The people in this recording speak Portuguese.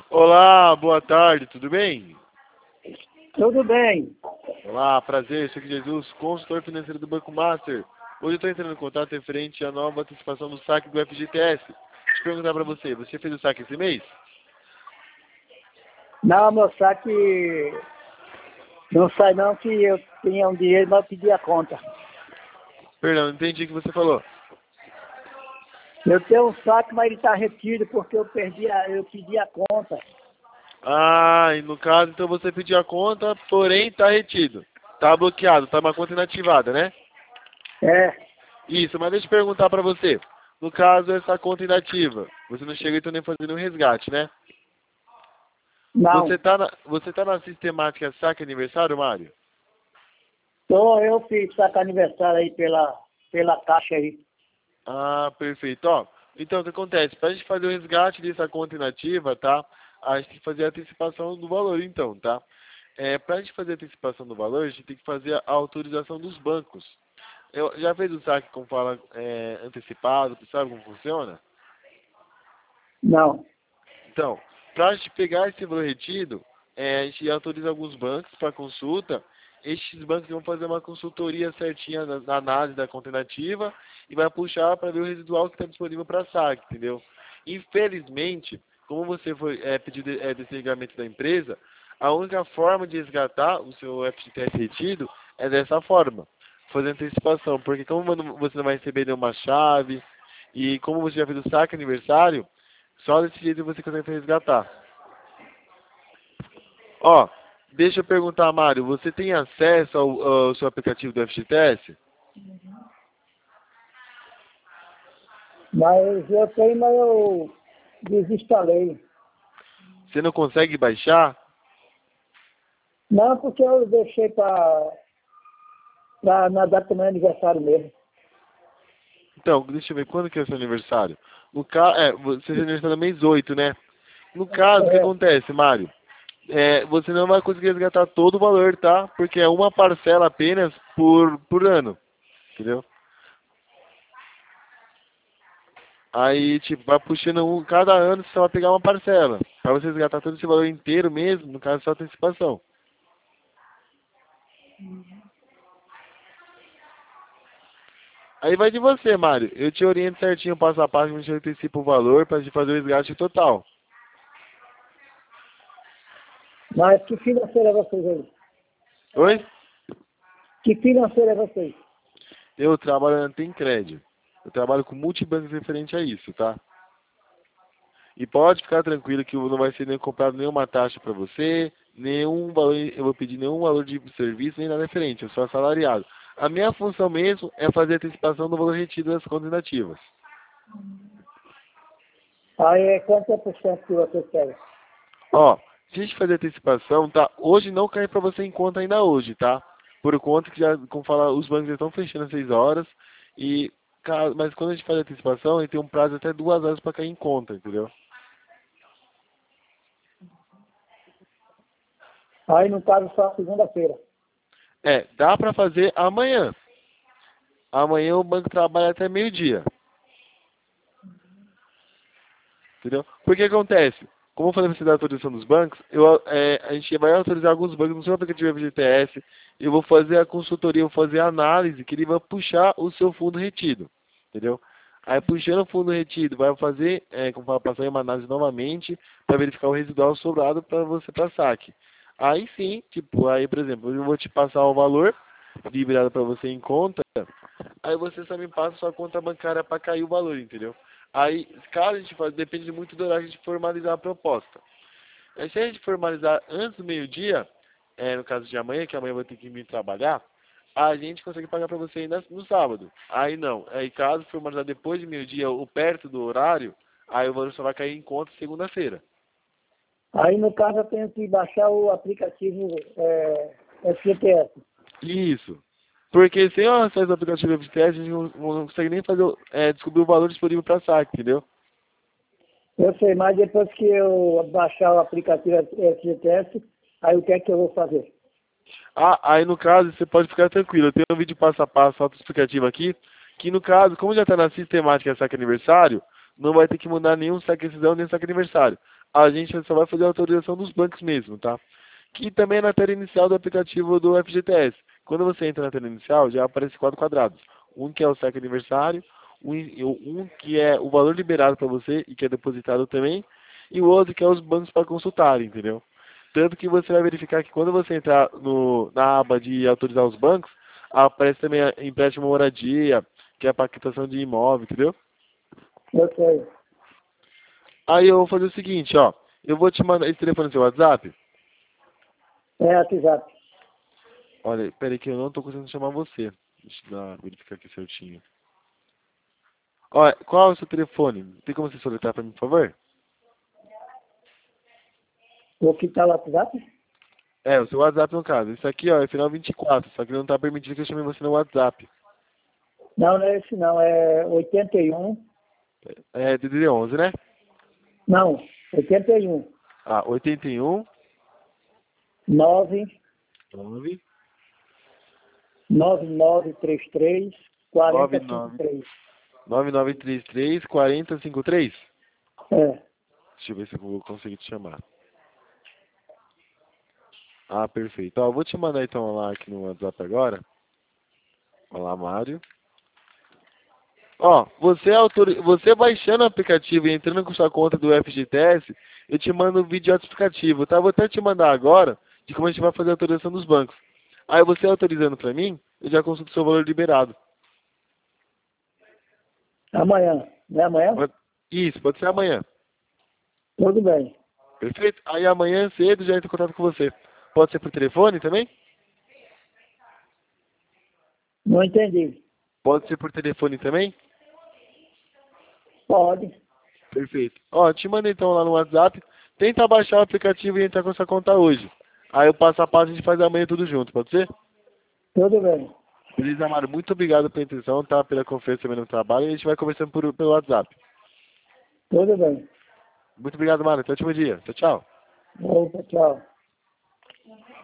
Olá, boa tarde, tudo bem? Tudo bem. Olá, prazer, sou aqui Jesus, consultor financeiro do Banco Master. Hoje eu estou entrando em contato referente à nova antecipação do saque do FGTS. Deixa eu perguntar para você fez o saque esse mês? Não, meu saque não sai não, que eu tinha um dinheiro, mas eu pedi a conta. Perdão, não entendi o que você falou. Eu tenho um saque, mas ele está retido porque eu pedi a conta. Ah, e no caso, então você pediu a conta, porém está retido. Está bloqueado, está uma conta inativada, né? É, Isso, mas deixa eu perguntar para você. No caso, essa conta inativa, você não chega então nem fazendo um resgate, né? não. Você tá na sistemática saque aniversário, Mário? Então eu fiz saque aniversário aí pela caixa aí. Ah, perfeito. Ó, então o que acontece? Para a gente fazer o resgate dessa conta inativa, tá? A gente tem que fazer a antecipação do valor, então, tá? Para a gente fazer a antecipação do valor, a gente tem que fazer a autorização dos bancos. Eu já fez o saque, como fala, antecipado, sabe como funciona? Não. Então, para a gente pegar esse valor retido, a gente autoriza alguns bancos para consulta. Estes bancos vão fazer uma consultoria certinha na análise da conta inativa e vai puxar para ver o residual que está disponível para saque, entendeu? Infelizmente, como você foi pedido desligamento da empresa, a única forma de resgatar o seu FGTS retido é dessa forma, fazer antecipação, porque como você não vai receber nenhuma chave e como você já fez o saque aniversário, só desse jeito você consegue resgatar. Ó, deixa eu perguntar, Mário, você tem acesso ao seu aplicativo do FGTS? Mas eu tenho, mas eu desinstalei. Você não consegue baixar? Não, porque eu deixei na data do meu aniversário mesmo. Então, deixa eu ver, quando que é o seu aniversário? Você tem aniversário no mês 8, né? No caso, o que É. acontece, Mário? Você não vai conseguir resgatar todo o valor, tá? Porque é uma parcela apenas por ano, entendeu? Aí, tipo, vai puxando cada ano você só vai pegar uma parcela. Pra você resgatar todo esse valor inteiro mesmo, no caso, só antecipação. Aí vai de você, Mário. Eu te oriento certinho, passo a passo, a gente antecipa o valor pra gente fazer o resgate total. Mas que financeira é vocês aí? Oi? Que financeira é vocês? Eu trabalho na Tencred. Eu trabalho com multibancos referente a isso, tá? E pode ficar tranquilo que não vai ser nem comprado nenhuma taxa pra você, nenhum valor, eu vou pedir nenhum valor de serviço, nem nada referente, eu sou assalariado. A minha função mesmo é fazer a antecipação do valor retido das contas inativas. Aí é quanto é por cento que vocês querem? Ó, se a gente fazer antecipação, tá? Hoje não cai pra você em conta ainda hoje, tá? Por conta que já, como falar, os bancos já estão fechando às 6 horas e, mas quando a gente faz a antecipação, a gente tem um prazo até 2 horas pra cair em conta, entendeu? Aí no caso só segunda-feira. Dá pra fazer amanhã. Amanhã o banco trabalha até meio-dia, entendeu? Porque acontece? Como eu falei pra você da autorização dos bancos, a gente vai autorizar alguns bancos no seu aplicativo FGTS, eu vou fazer a consultoria, eu vou fazer a análise, que ele vai puxar o seu fundo retido, entendeu? Aí puxando o fundo retido, vai fazer, como fala, passar em uma análise novamente, para verificar o residual sobrado para você para saque. Aí sim, tipo, aí por exemplo, eu vou te passar o valor liberado para você em conta, aí você só me passa sua conta bancária para cair o valor, entendeu? Aí, caso a gente faz, depende muito do horário que a gente formalizar a proposta. Aí, se a gente formalizar antes do meio-dia, no caso de amanhã, que amanhã eu vou ter que vir trabalhar, a gente consegue pagar para você ainda no sábado. Aí não. Aí caso formalizar depois de meio-dia ou perto do horário, aí o valor só vai cair em conta segunda-feira. Aí no caso eu tenho que baixar o aplicativo FGTS. Isso. Porque sem o acesso ao aplicativo FGTS, a gente não consegue nem fazer, descobrir o valor disponível para saque, entendeu? Eu sei, mas depois que eu baixar o aplicativo FGTS, aí o que é que eu vou fazer? Ah, aí no caso, você pode ficar tranquilo. Eu tenho um vídeo passo a passo, autoexplicativo aqui, que no caso, como já está na sistemática saque aniversário, não vai ter que mandar nenhum saque decisão nem saque aniversário. a gente só vai fazer a autorização dos bancos mesmo, tá? Que também é na tela inicial do aplicativo do FGTS. Quando você entra na tela inicial, já aparece quatro quadrados. Um que é o saque aniversário, um que é o valor liberado para você e que é depositado também, e o outro que é os bancos para consultar, entendeu? Tanto que você vai verificar que quando você entrar na aba de autorizar os bancos, aparece também a empréstimo moradia, que é para quitação de imóvel, entendeu? Eu sei. Aí eu vou fazer o seguinte, ó. Eu vou te mandar esse telefone no seu WhatsApp. É WhatsApp. Olha, peraí que eu não tô conseguindo chamar você. Deixa eu verificar aqui certinho. Olha, qual é o seu telefone? Tem como você soletrar para mim, por favor? O que tá o WhatsApp? É, o seu WhatsApp no caso. Isso aqui, ó, é final 24, só que não tá permitido que eu chame você no WhatsApp. Não, não é esse não. É 81. É DDD 11, né? Não, 81. Ah, 81 9 9 9933 99 4053. 9933 4053. É. Deixa eu ver se eu vou conseguir te chamar. Ah, perfeito. Ó, eu vou te mandar então lá aqui no WhatsApp agora. Olá, Mário. Ó, você baixando o aplicativo e entrando com sua conta do FGTS, eu te mando um vídeo explicativo, tá? Vou até te mandar agora de como a gente vai fazer a autorização dos bancos. Aí você autorizando pra mim, eu já consulto o seu valor liberado. Amanhã. Não é amanhã? Isso, pode ser amanhã. Tudo bem. Perfeito? Aí amanhã cedo já entro em contato com você. Pode ser por telefone também? Não entendi. Pode ser por telefone também? Pode. Perfeito. Ó, te mando então lá no WhatsApp. Tenta baixar o aplicativo e entrar com essa conta hoje. Aí o passo a passo a gente faz amanhã tudo junto, pode ser? Tudo bem. Beleza, Amaro? Muito obrigado pela atenção, tá? Pela confiança também no trabalho. E a gente vai conversando pelo WhatsApp. Tudo bem. Muito obrigado, Amaro. Até o último dia. Tchau, tchau. Opa, tchau.